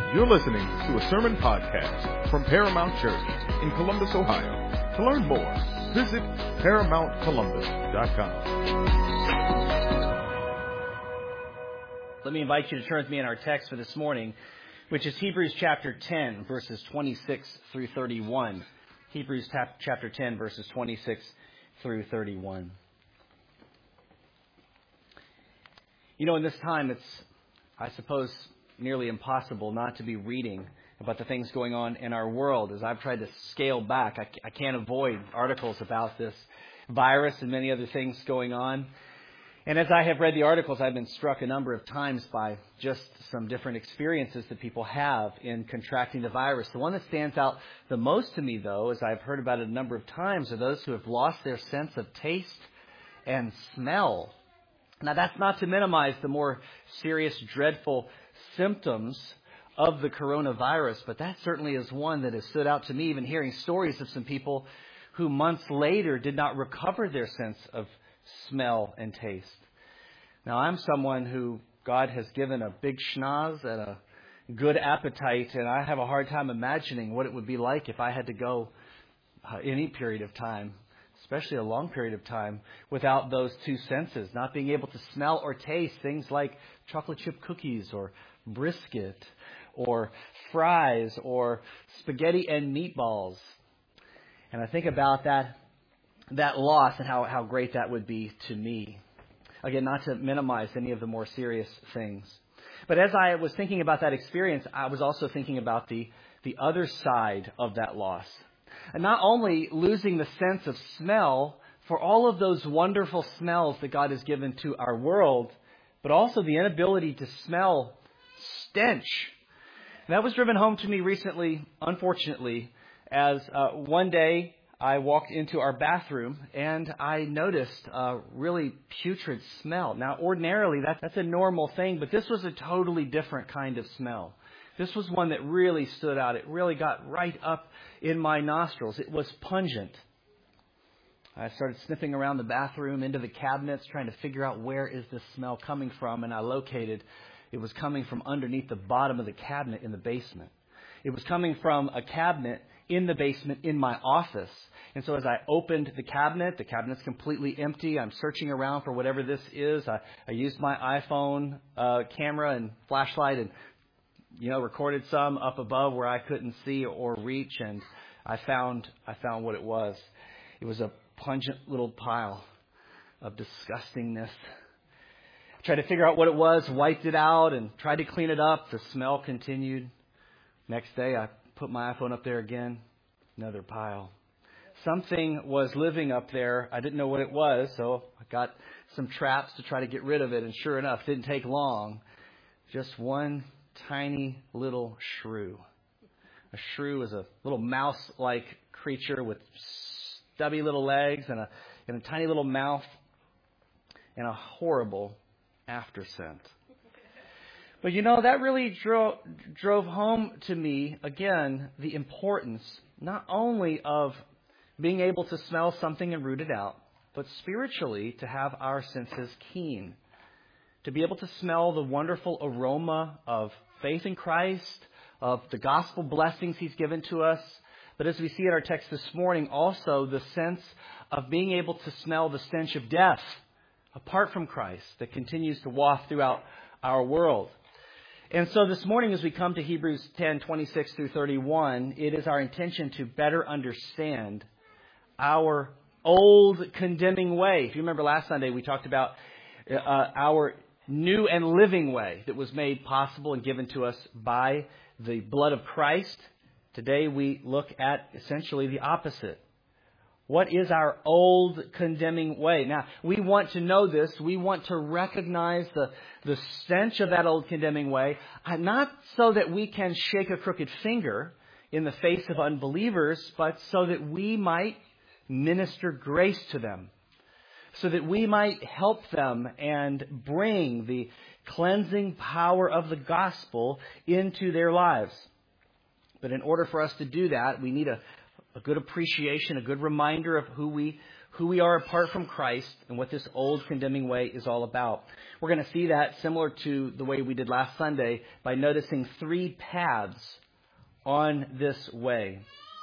You're listening to a sermon podcast from Paramount Church in Columbus, Ohio. To learn more, visit ParamountColumbus.com. Let me invite you to turn with me in our text for this morning, which is Hebrews chapter 10, verses 26 through 31. Hebrews chapter 10, verses 26 through 31. You know, in this time, it's, I suppose, nearly impossible not to be reading about the things going on in our world. As I've tried to scale back, I can't avoid articles about this virus and many other things going on. And as I have read the articles, I've been struck a number of times by just some different experiences that people have in contracting the virus. The one that stands out the most to me, though, as I've heard about it a number of times, are those who have lost their sense of taste and smell. Now, that's not to minimize the more serious, dreadful symptoms of the coronavirus, but that certainly is one that has stood out to me, even hearing stories of some people who months later did not recover their sense of smell and taste. Now, I'm someone who God has given a big schnoz and a good appetite, and I have a hard time imagining what it would be like if I had to go any period of time, especially a long period of time, without those two senses, not being able to smell or taste things like chocolate chip cookies or brisket or fries or spaghetti and meatballs. And I think about that loss and how great that would be to me. Again, not to minimize any of the more serious things. But as I was thinking about that experience, I was also thinking about the other side of that loss. And not only losing the sense of smell for all of those wonderful smells that God has given to our world, but also the inability to smell stench. And that was driven home to me recently, unfortunately, as one day I walked into our bathroom and I noticed a really putrid smell. Now, ordinarily, that's a normal thing, but this was a totally different kind of smell. This was one that really stood out. It really got right up in my nostrils. It was pungent. I started sniffing around the bathroom, into the cabinets, trying to figure out where is this smell coming from, and I located it was coming from underneath the bottom of the cabinet in the basement. It was coming from a cabinet in the basement in my office. And so as I opened the cabinet's completely empty. I'm searching around for whatever this is. I used my iPhone camera and flashlight and recorded some up above where I couldn't see or reach, and I found what it was. It was a pungent little pile of disgustingness. I tried to figure out what it was, wiped it out, and tried to clean it up. The smell continued. Next day, I put my iPhone up there again. Another pile. Something was living up there. I didn't know what it was, so I got some traps to try to get rid of it, and sure enough, it didn't take long. Just one tiny little shrew. A shrew is a little mouse-like creature with stubby little legs and a tiny little mouth and a horrible after scent. But that really drove home to me, again, the importance not only of being able to smell something and root it out, but spiritually to have our senses keen. To be able to smell the wonderful aroma of faith in Christ, of the gospel blessings He's given to us. But as we see in our text this morning, also the sense of being able to smell the stench of death apart from Christ that continues to waft throughout our world. And so this morning, as we come to Hebrews 10, 26 through 31, it is our intention to better understand our old condemning way. If you remember last Sunday, we talked about our new and living way that was made possible and given to us by the blood of Christ. Today we look at essentially the opposite. What is our old condemning way? Now, we want to know this. We want to recognize the stench of that old condemning way, not so that we can shake a crooked finger in the face of unbelievers, but so that we might minister grace to them, so that we might help them and bring the cleansing power of the gospel into their lives. But in order for us to do that, we need a good appreciation, a good reminder of who who we are apart from Christ and what this old condemning way is all about. We're going to see that similar to the way we did last Sunday by noticing 3 paths on this way.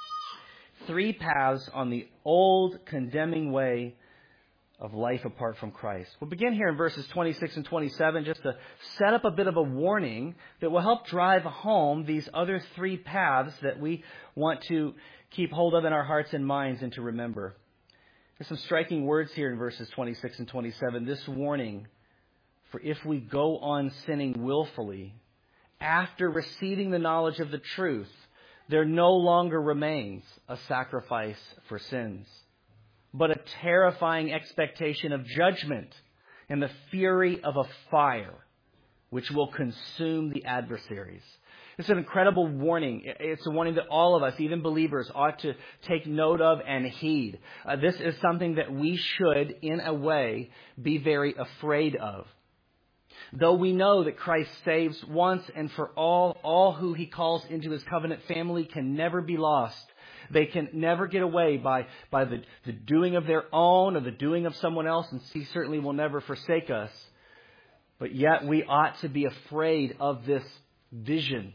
3 paths on the old condemning way of life apart from Christ. We'll begin here in verses 26 and 27 just to set up a bit of a warning that will help drive home these other 3 paths that we want to keep hold of in our hearts and minds and to remember. There's some striking words here in verses 26 and 27. This warning, for if we go on sinning willfully, after receiving the knowledge of the truth, there no longer remains a sacrifice for sins, but a terrifying expectation of judgment and the fury of a fire which will consume the adversaries. It's an incredible warning. It's a warning that all of us, even believers, ought to take note of and heed. This is something that we should, in a way, be very afraid of. Though we know that Christ saves once and for all who He calls into His covenant family can never be lost. They can never get away by the doing of their own or the doing of someone else, and He certainly will never forsake us. But yet we ought to be afraid of this vision,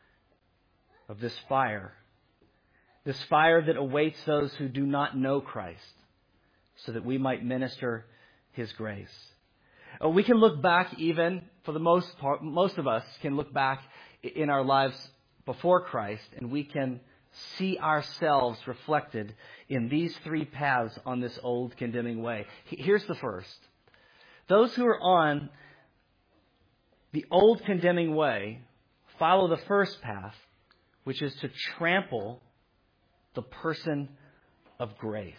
of this fire that awaits those who do not know Christ, so that we might minister His grace. We can look back even, for the most part, most of us can look back in our lives before Christ, and we can see ourselves reflected in these 3 paths on this old condemning way. Here's the first. Those who are on the old condemning way follow the first path, which is to trample the person of grace.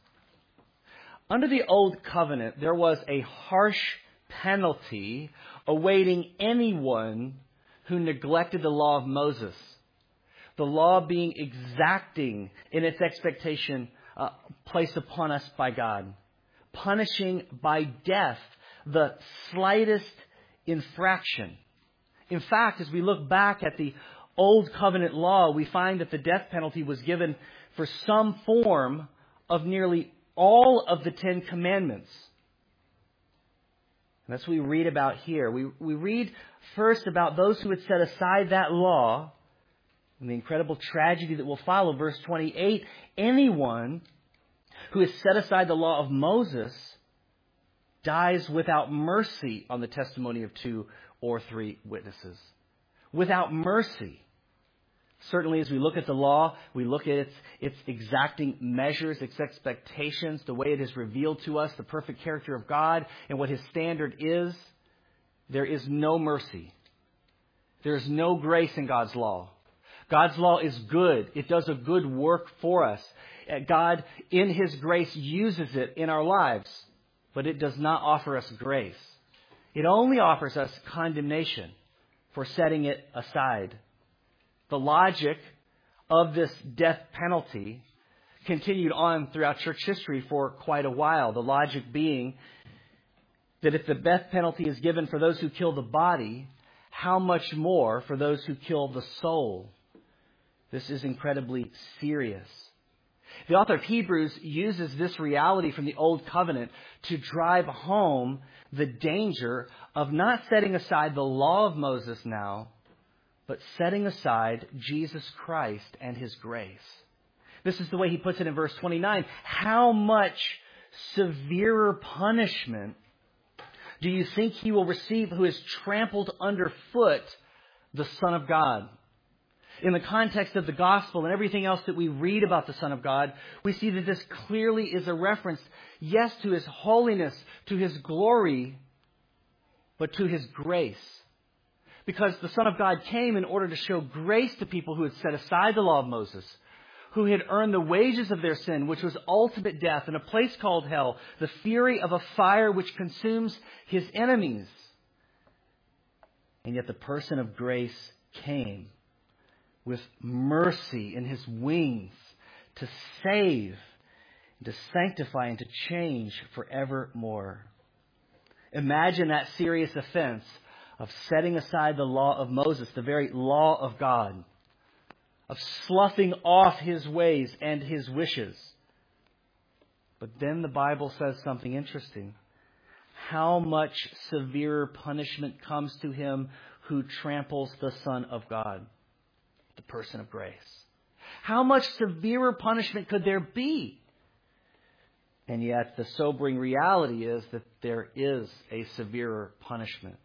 Under the old covenant, there was a harsh penalty awaiting anyone who neglected the law of Moses. The law being exacting in its expectation placed upon us by God, punishing by death the slightest infraction. In fact, as we look back at the Old Covenant law, we find that the death penalty was given for some form of nearly all of the 10 Commandments. And that's what we read about here. We read first about those who had set aside that law and the incredible tragedy that will follow. Verse 28, anyone who has set aside the law of Moses dies without mercy on the testimony of 2 or 3 witnesses. Without mercy. Certainly, as we look at the law, we look at its exacting measures, its expectations, the way it is revealed to us, the perfect character of God, and what His standard is. There is no mercy. There is no grace in God's law. God's law is good. It does a good work for us. God, in His grace, uses it in our lives, but it does not offer us grace. It only offers us condemnation for setting it aside. The logic of this death penalty continued on throughout church history for quite a while. The logic being that if the death penalty is given for those who kill the body, how much more for those who kill the soul? This is incredibly serious. The author of Hebrews uses this reality from the Old Covenant to drive home the danger of not setting aside the law of Moses now, but setting aside Jesus Christ and His grace. This is the way he puts it in verse 29. How much severer punishment do you think he will receive who has trampled underfoot the Son of God? In the context of the gospel and everything else that we read about the Son of God, we see that this clearly is a reference, yes, to His holiness, to His glory, but to His grace. Because the Son of God came in order to show grace to people who had set aside the law of Moses, who had earned the wages of their sin, which was ultimate death in a place called hell, the fury of a fire which consumes His enemies. And yet the person of grace came with mercy in His wings to save, to sanctify, and to change forevermore. Imagine that serious offense of setting aside the law of Moses, the very law of God, of sloughing off His ways and His wishes. But then the Bible says something interesting. How much severer punishment comes to him who tramples the Son of God, the person of grace. How much severer punishment could there be? And yet the sobering reality is that there is a severer punishment.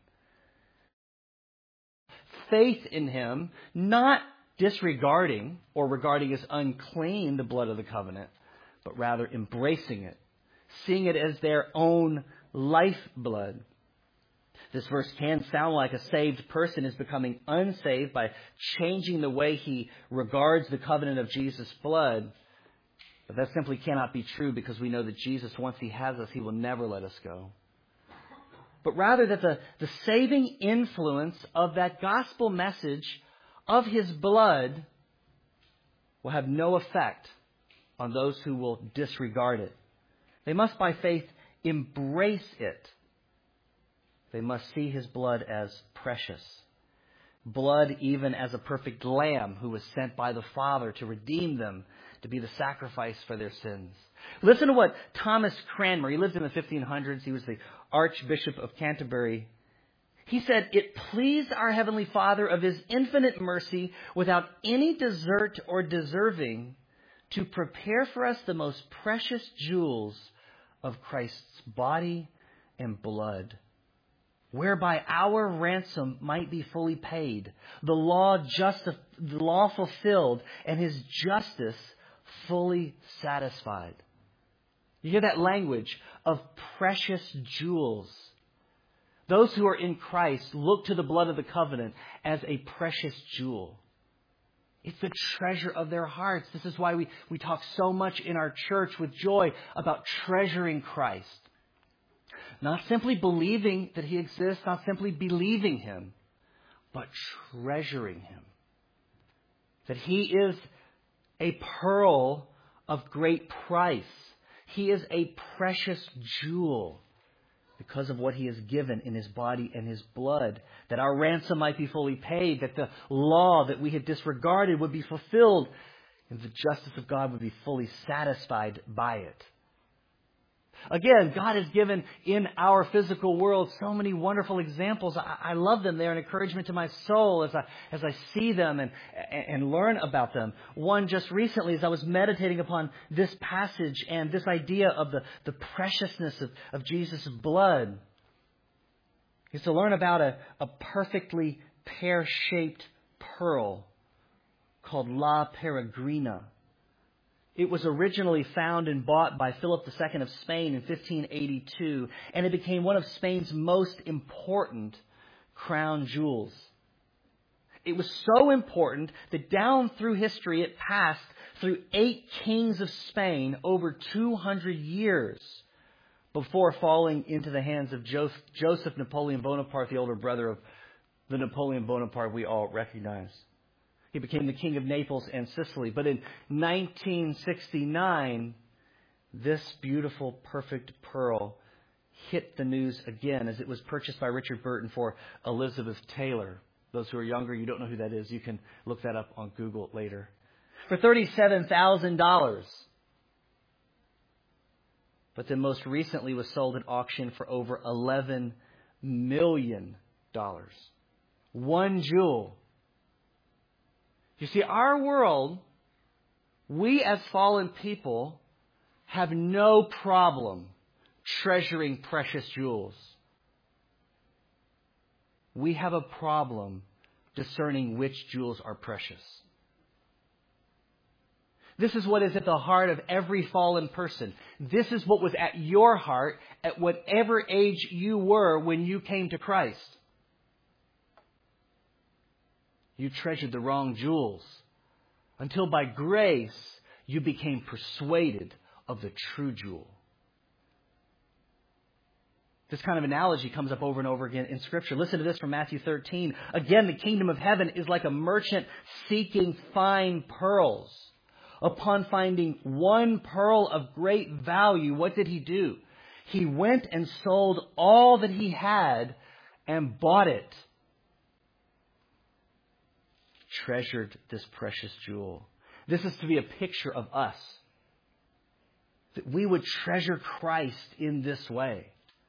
Faith in him, not disregarding or regarding as unclean the blood of the covenant, but rather embracing it, seeing it as their own lifeblood. This verse can sound like a saved person is becoming unsaved by changing the way he regards the covenant of Jesus' blood. But that simply cannot be true, because we know that Jesus, once he has us, he will never let us go. But rather that the saving influence of that gospel message of his blood will have no effect on those who will disregard it. They must, by faith, embrace it. They must see his blood as precious. Blood even as a perfect lamb who was sent by the Father to redeem them, to be the sacrifice for their sins. Listen to what Thomas Cranmer, he lived in the 1500s, he was the Archbishop of Canterbury. He said, "It pleased our Heavenly Father of his infinite mercy, without any desert or deserving, to prepare for us the most precious jewels of Christ's body and blood, whereby our ransom might be fully paid, the law fulfilled, and his justice fully satisfied." You hear that language of precious jewels. Those who are in Christ look to the blood of the covenant as a precious jewel. It's the treasure of their hearts. This is why we talk so much in our church with joy about treasuring Christ. Not simply believing that he exists, not simply believing him, but treasuring him. That he is a pearl of great price. He is a precious jewel because of what he has given in his body and his blood, that our ransom might be fully paid, that the law that we had disregarded would be fulfilled, and the justice of God would be fully satisfied by it. Again, God has given in our physical world so many wonderful examples. I love them. They're an encouragement to my soul as I see them and learn about them. One just recently, as I was meditating upon this passage and this idea of the preciousness of Jesus' blood, is to learn about a perfectly pear-shaped pearl called La Peregrina. It was originally found and bought by Philip II of Spain in 1582, and it became one of Spain's most important crown jewels. It was so important that down through history it passed through 8 kings of Spain over 200 years before falling into the hands of Joseph Napoleon Bonaparte, the older brother of the Napoleon Bonaparte we all recognize. He became the king of Naples and Sicily. But in 1969, this beautiful, perfect pearl hit the news again as it was purchased by Richard Burton for Elizabeth Taylor. Those who are younger, you don't know who that is. You can look that up on Google later. For $37,000. But then most recently was sold at auction for over $11 million. One jewel. You see, our world, we as fallen people have no problem treasuring precious jewels. We have a problem discerning which jewels are precious. This is what is at the heart of every fallen person. This is what was at your heart at whatever age you were when you came to Christ. You treasured the wrong jewels until by grace you became persuaded of the true jewel. This kind of analogy comes up over and over again in Scripture. Listen to this from Matthew 13. Again, the kingdom of heaven is like a merchant seeking fine pearls. Upon finding one pearl of great value, what did he do? He went and sold all that he had and bought it. Treasured this precious jewel. This is to be a picture of us. that we would treasure Christ in this way.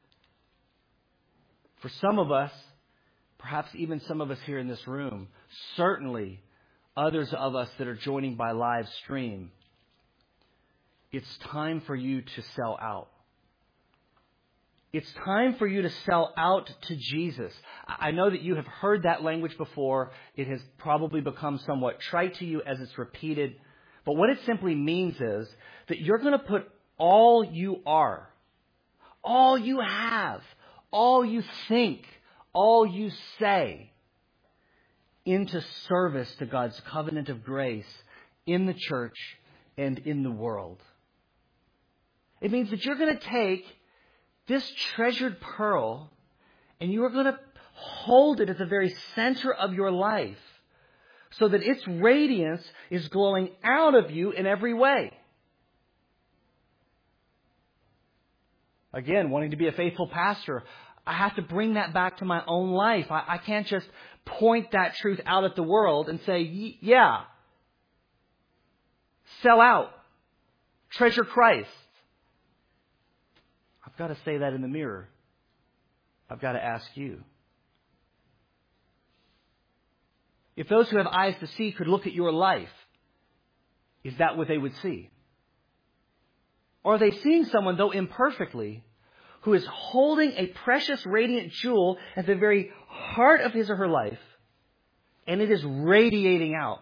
For some of us, perhaps even some of us here in this room, certainly others of us that are joining by live stream, it's time for you to sell out. It's time for you to sell out to Jesus. I know that you have heard that language before. It has probably become somewhat trite to you as it's repeated. But what it simply means is that you're going to put all you are, all you have, all you think, all you say into service to God's covenant of grace in the church and in the world. It means that you're going to take this treasured pearl and you are going to hold it at the very center of your life so that its radiance is glowing out of you in every way. Again, wanting to be a faithful pastor, I have to bring that back to my own life. I can't just point that truth out at the world and say, yeah, sell out, treasure Christ. I've got to say that in the mirror. I've got to ask you. If those who have eyes to see could look at your life, is that what they would see? Or are they seeing someone, though imperfectly, who is holding a precious, radiant jewel at the very heart of his or her life, and it is radiating out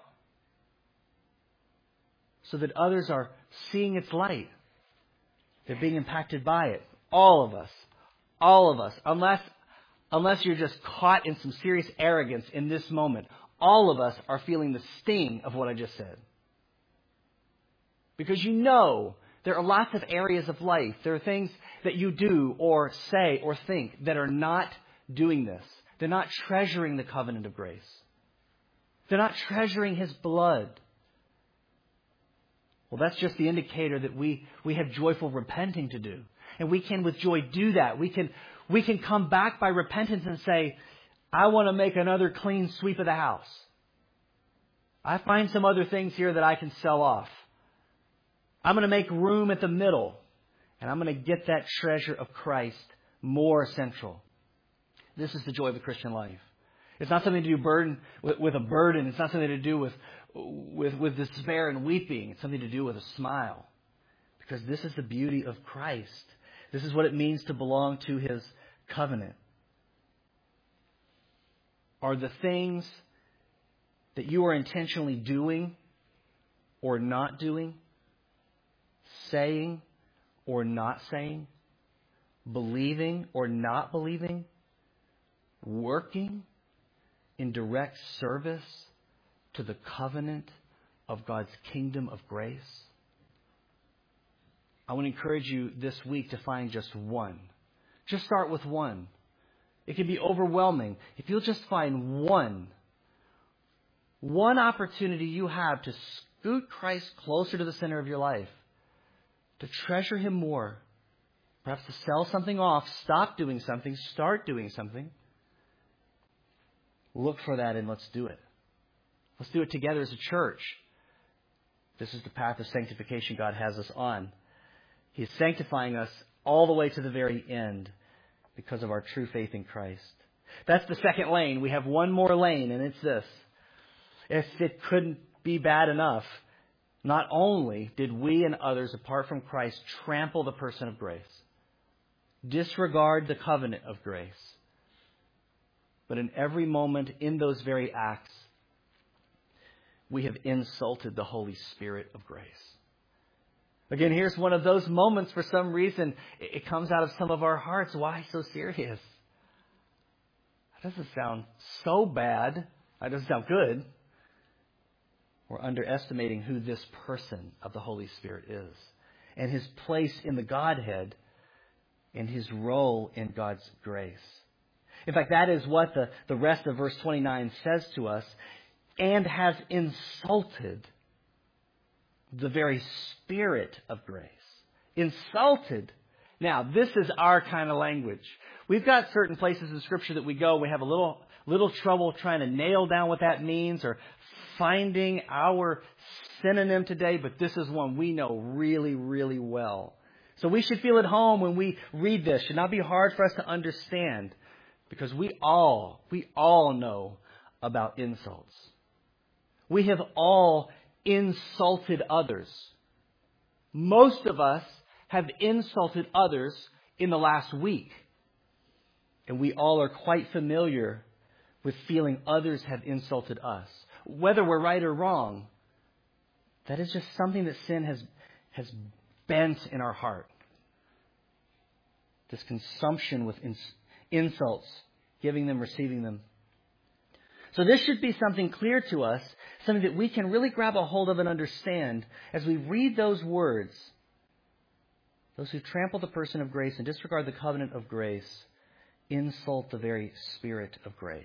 so that others are seeing its light? They're being impacted by it. All of us, unless you're just caught in some serious arrogance in this moment, all of us are feeling the sting of what I just said. Because you know there are lots of areas of life. There are things that you do or say or think that are not doing this. They're not treasuring the covenant of grace. They're not treasuring His blood. Well, that's just the indicator that we have joyful repenting to do. And we can with joy do that. We can come back by repentance and say, I want to make another clean sweep of the house. I find some other things here that I can sell off. I'm going to make room at the middle. And I'm going to get that treasure of Christ more central. This is the joy of the Christian life. It's not something to do with a burden. It's not something to do with despair and weeping. It's something to do with a smile. Because this is the beauty of Christ. This is what it means to belong to His covenant. Are the things that you are intentionally doing or not doing, saying or not saying, believing or not believing, working in direct service to the covenant of God's kingdom of grace? I want to encourage you this week to find just one. Just start with one. It can be overwhelming. If you'll just find one opportunity you have to scoot Christ closer to the center of your life, to treasure Him more, perhaps to sell something off, stop doing something, start doing something. Look for that and let's do it. Let's do it together as a church. This is the path of sanctification God has us on. He is sanctifying us all the way to the very end because of our true faith in Christ. That's the second lane. We have one more lane, and it's this. If it couldn't be bad enough, not only did we and others apart from Christ trample the person of grace, disregard the covenant of grace, but in every moment in those very acts, we have insulted the Holy Spirit of grace. Again, here's one of those moments, for some reason, it comes out of some of our hearts. Why so serious? That doesn't sound so bad. That doesn't sound good. We're underestimating who this person of the Holy Spirit is and His place in the Godhead and His role in God's grace. In fact, that is what the rest of verse 29 says to us, and has insulted the very Spirit of grace. Insulted. Now, this is our kind of language. We've got certain places in Scripture that we go, we have a little trouble trying to nail down what that means or finding our synonym today, but this is one we know really, really well. So we should feel at home when we read this. It should not be hard for us to understand, because we all know about insults. We have all insulted others. Most of us have insulted others in the last week. And we all are quite familiar with feeling others have insulted us. Whether we're right or wrong, that is just something that sin has bent in our heart. This consumption with insults, giving them, receiving them. So this should be something clear to us, something that we can really grab a hold of and understand as we read those words. Those who trample the person of grace and disregard the covenant of grace insult the very Spirit of grace.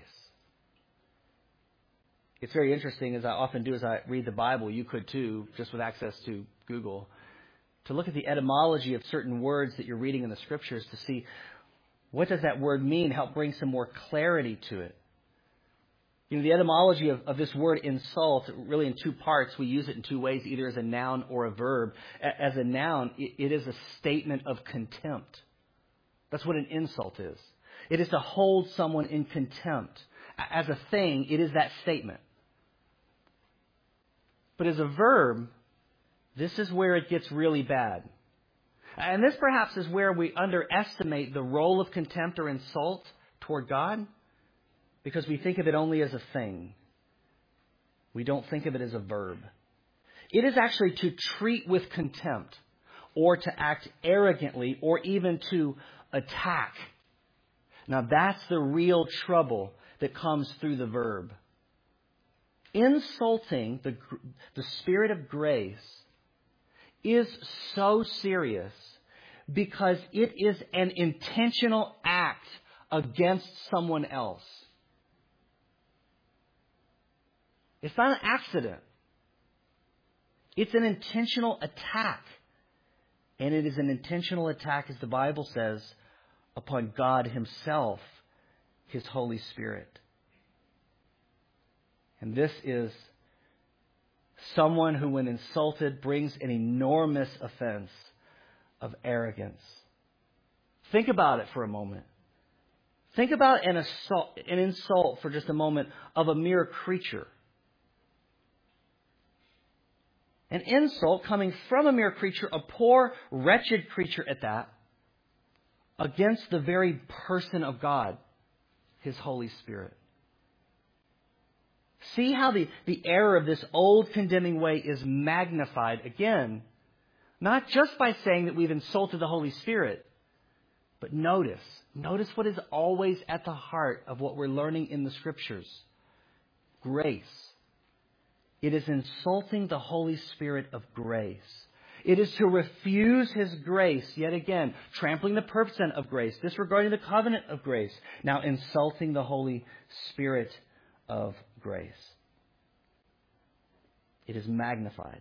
It's very interesting, as I often do as I read the Bible, you could too, just with access to Google, to look at the etymology of certain words that you're reading in the Scriptures to see what does that word mean, help bring some more clarity to it. You know, the etymology of this word insult, really in two parts. We use it in two ways, either as a noun or a verb. As a noun, it is a statement of contempt. That's what an insult is. It is to hold someone in contempt. As a thing, it is that statement. But as a verb, this is where it gets really bad. And this perhaps is where we underestimate the role of contempt or insult toward God, because we think of it only as a thing. We don't think of it as a verb. It is actually to treat with contempt, or to act arrogantly, or even to attack. Now that's the real trouble that comes through the verb. Insulting the Spirit of grace is so serious because it is an intentional act against someone else. It's not an accident. It's an intentional attack. And it is an intentional attack, as the Bible says, upon God Himself, His Holy Spirit. And this is someone who, when insulted, brings an enormous offense of arrogance. Think about it for a moment. Think about an insult for just a moment of a mere creature. An insult coming from a mere creature, a poor, wretched creature at that, against the very person of God, His Holy Spirit. See how the error of this old condemning way is magnified again, not just by saying that we've insulted the Holy Spirit, but notice what is always at the heart of what we're learning in the Scriptures. Grace. It is insulting the Holy Spirit of grace. It is to refuse His grace, yet again, trampling the person of grace, disregarding the covenant of grace, now insulting the Holy Spirit of grace. It is magnified.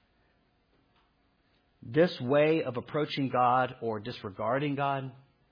This way of approaching God or disregarding God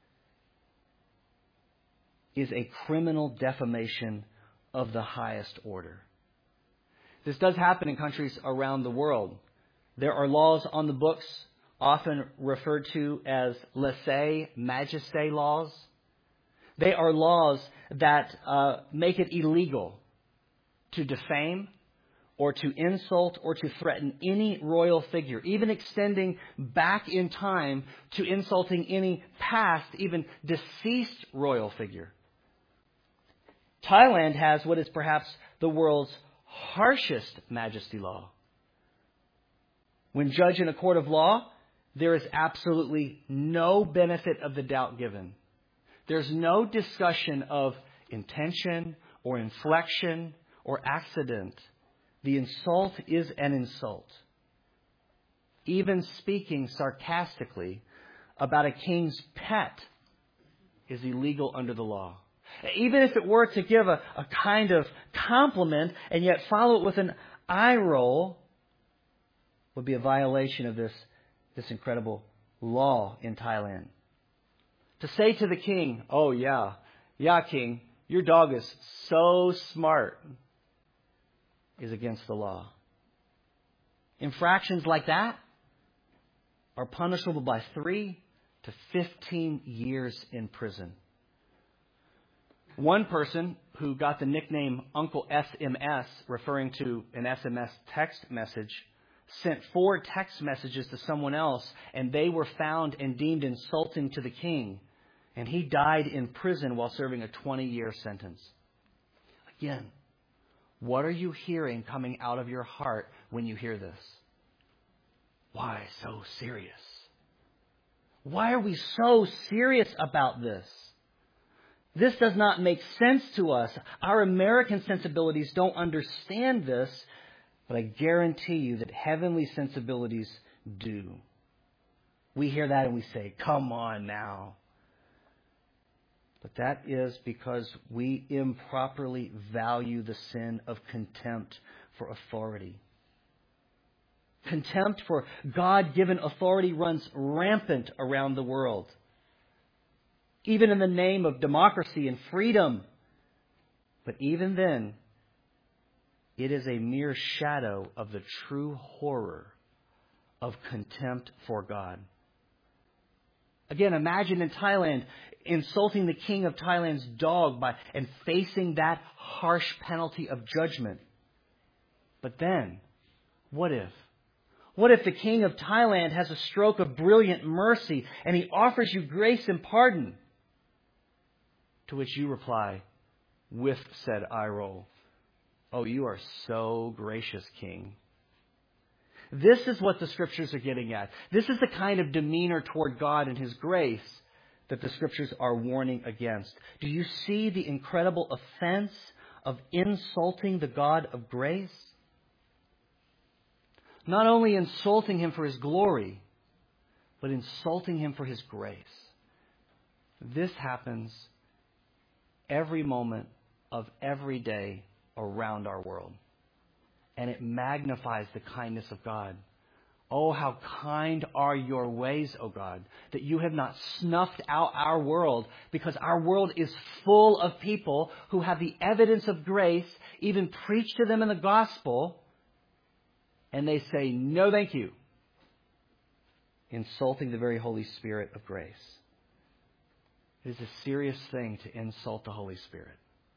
is a criminal defamation of the highest order. This does happen in countries around the world. There are laws on the books, often referred to as lèse-majesté laws. They are laws that make it illegal to defame or to insult or to threaten any royal figure, even extending back in time to insulting any past, even deceased royal figure. Thailand has what is perhaps the world's harshest majesty law. When judged in a court of law, there is absolutely no benefit of the doubt given. There's no discussion of intention or inflection or accident. The insult is an insult. Even speaking sarcastically about a king's pet is illegal under the law. Even if it were to give a kind of compliment and yet follow it with an eye roll, would be a violation of this incredible law in Thailand. To say to the king, "Oh yeah, king, your dog is so smart," is against the law. Infractions like that are punishable by 3 to 15 years in prison. One person who got the nickname Uncle SMS, referring to an SMS text message, sent 4 text messages to someone else, and they were found and deemed insulting to the king. And he died in prison while serving a 20-year sentence. Again, what are you hearing coming out of your heart when you hear this? Why so serious? Why are we so serious about this? This does not make sense to us. Our American sensibilities don't understand this, but I guarantee you that heavenly sensibilities do. We hear that and we say, come on now. But that is because we improperly value the sin of contempt for authority. Contempt for God-given authority runs rampant around the world. Even in the name of democracy and freedom. But even then, it is a mere shadow of the true horror of contempt for God. Again, imagine in Thailand insulting the king of Thailand's dog and facing that harsh penalty of judgment. But then, what if? What if the king of Thailand has a stroke of brilliant mercy and he offers you grace and pardon? To which you reply, with said eye roll, oh, you are so gracious, King. This is what the Scriptures are getting at. This is the kind of demeanor toward God and His grace that the Scriptures are warning against. Do you see the incredible offense of insulting the God of grace? Not only insulting Him for His glory, but insulting Him for His grace. This happens every moment of every day around our world. And it magnifies the kindness of God. Oh, how kind are your ways, O God, that you have not snuffed out our world, because our world is full of people who have the evidence of grace, even preached to them in the gospel, and they say, no thank you, insulting the very Holy Spirit of grace. It is a serious thing to insult the Holy Spirit.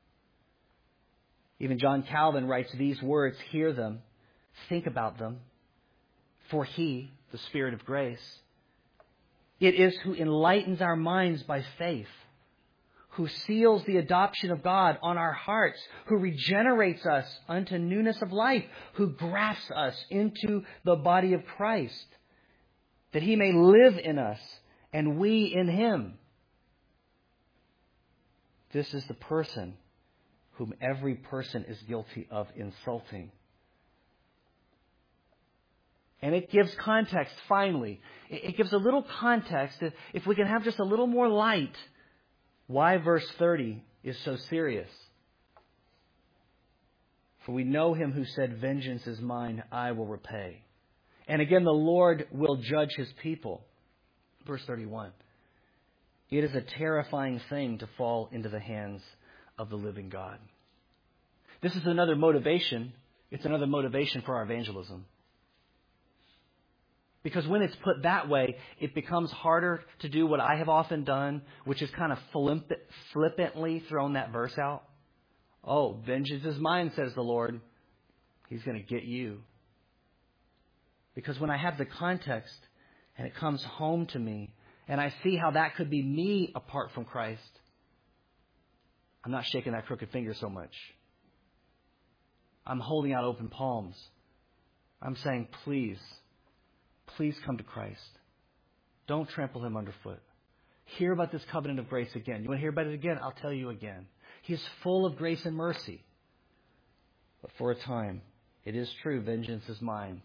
Even John Calvin writes these words, hear them, think about them. For He, the Spirit of grace, it is who enlightens our minds by faith, who seals the adoption of God on our hearts, who regenerates us unto newness of life, who grafts us into the body of Christ, that He may live in us and we in Him. This is the person whom every person is guilty of insulting. And it gives context, finally. It gives a little context, if we can have just a little more light, why verse 30 is so serious. For we know Him who said, vengeance is mine, I will repay. And again, the Lord will judge His people. Verse 31. It is a terrifying thing to fall into the hands of the living God. This is another motivation. It's another motivation for our evangelism. Because when it's put that way, it becomes harder to do what I have often done, which is kind of flippantly thrown that verse out. Oh, vengeance is mine, says the Lord. He's going to get you. Because when I have the context and it comes home to me, and I see how that could be me apart from Christ, I'm not shaking that crooked finger so much. I'm holding out open palms. I'm saying, please come to Christ. Don't trample Him underfoot. Hear about this covenant of grace again. You want to hear about it again? I'll tell you again. He is full of grace and mercy. But for a time, it is true, vengeance is mine.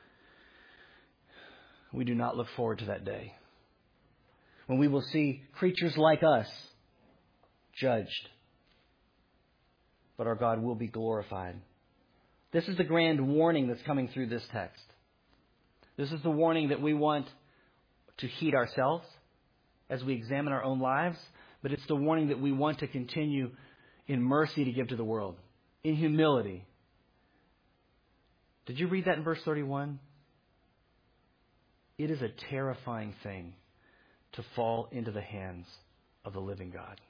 We do not look forward to that day when we will see creatures like us judged, but our God will be glorified. This is the grand warning that's coming through this text. This is the warning that we want to heed ourselves as we examine our own lives, but it's the warning that we want to continue in mercy to give to the world, in humility, Did you read that in verse 31? It is a terrifying thing to fall into the hands of the living God.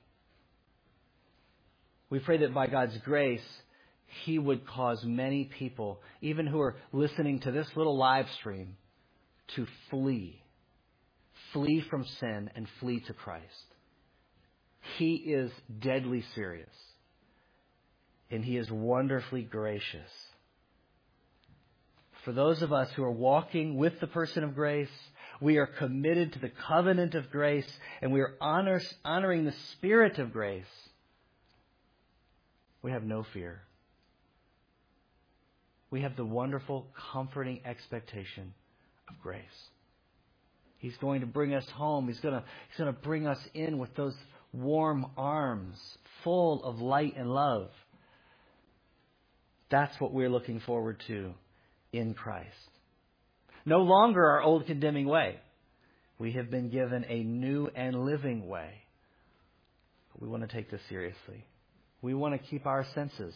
We pray that by God's grace, He would cause many people, even who are listening to this little live stream, to flee. Flee from sin and flee to Christ. He is deadly serious. And He is wonderfully gracious. For those of us who are walking with the person of grace, we are committed to the covenant of grace, and we are honoring the Spirit of grace. We have no fear. We have the wonderful, comforting expectation of grace. He's going to bring us home. He's going to bring us in with those warm arms, full of light and love. That's what we're looking forward to in Christ. No longer our old condemning way. We have been given a new and living way. But we want to take this seriously. We want to keep our senses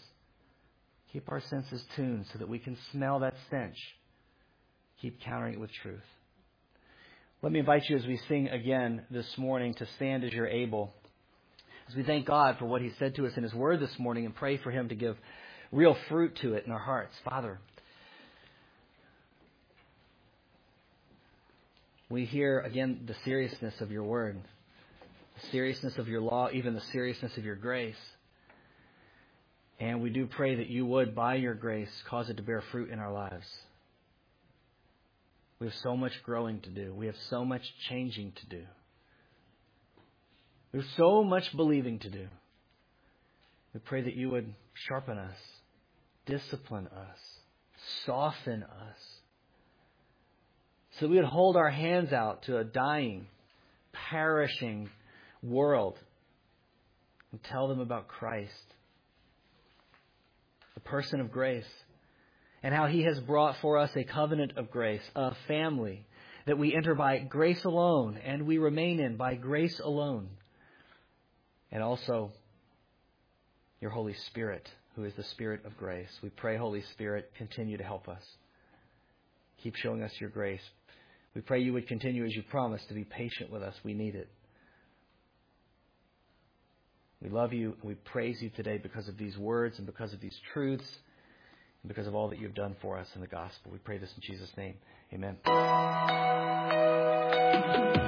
tuned so that we can smell that stench. Keep countering it with truth. Let me invite you as we sing again this morning to stand as you're able. As we thank God for what He said to us in His Word this morning and pray for Him to give real fruit to it in our hearts. Father, we hear again the seriousness of Your Word, the seriousness of Your law, even the seriousness of Your grace. And we do pray that You would, by Your grace, cause it to bear fruit in our lives. We have so much growing to do. We have so much changing to do. We have so much believing to do. We pray that You would sharpen us, discipline us, soften us, so we would hold our hands out to a dying, perishing world and tell them about Christ, the person of grace, and how He has brought for us a covenant of grace, a family that we enter by grace alone and we remain in by grace alone. And also Your Holy Spirit, who is the Spirit of grace. We pray, Holy Spirit, continue to help us. Keep showing us Your grace. We pray You would continue, as You promised, to be patient with us. We need it. We love You and we praise You today because of these words and because of these truths and because of all that You've done for us in the gospel. We pray this in Jesus' name. Amen.